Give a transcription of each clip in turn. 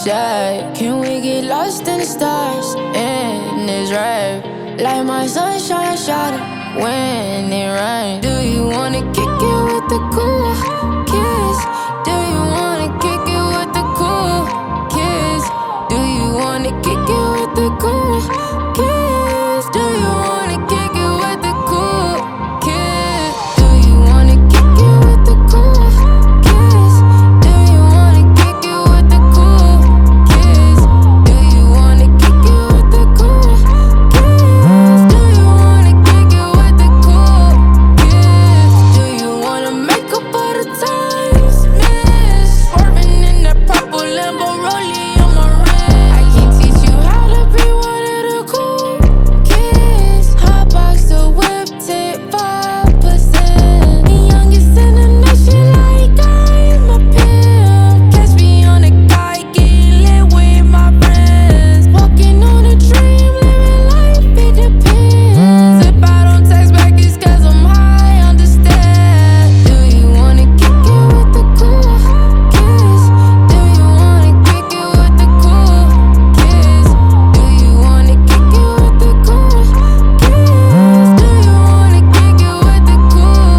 side. Can we get lost in the stars in this rap? Like my sunshine shot when it rains. Do you wanna kick it with the cool kids? Do you wanna kick it with the cool kids? Do you wanna kick it with the cool kids? Do you wanna kick it with the cool kids? Do you wanna kick it with the cool kids? Do you wanna kick it with the cool kids? Do you wanna kick it with the cool kids? Do you wanna kick it with the cool kids? Do you wanna make up all the times miss? Swerving in that purple Lambo rollie on my wrist. I can teach you how to be one of the cool kids. Hot box the whip, tip 5%. The youngest in the nation, like I'm a pimp. Catch me on a guy, getting lit with my friends. Walking on a dream, living life, it depends. If I don't text back, it's 'cause I'm high, understand. Do you wanna kick it with the cool kids? Do you wanna kick it with the cool kids? Do you wanna kick it with the cool kids? Do you wanna kick it with the cool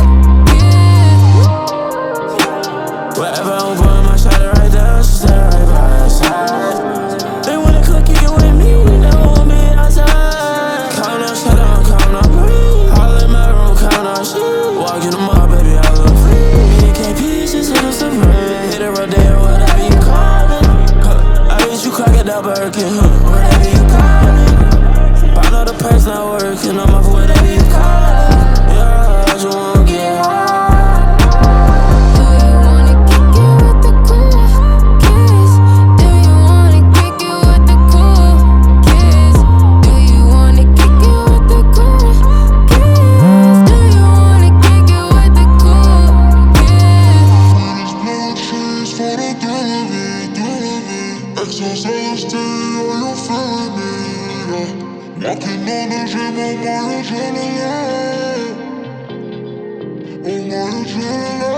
kids? Wherever I'm going, my shawty right there, she stay right by her side. They wanna come kick it with me, they want me outside. Count on shut on, count on green. All in my room, count on shit. Walk in the mall, baby, I look free. KP, just hit a supreme. Hit it right there, whatever you call it. I bet you crack it out, Birkin, whatever you call it. Find out the price not working, I'm off whatever you call it. Yeah, I just wanna get high. Do you wanna kick it with the cool kids? Do you wanna kick it with the cool kids? Do you wanna kick it with the cool kids? Do you wanna kick it with the cool kids? Blood trees for the thrill of it. Exercise day, are you feeling me? Walking on the gym on my adrenaline. On my adrenaline.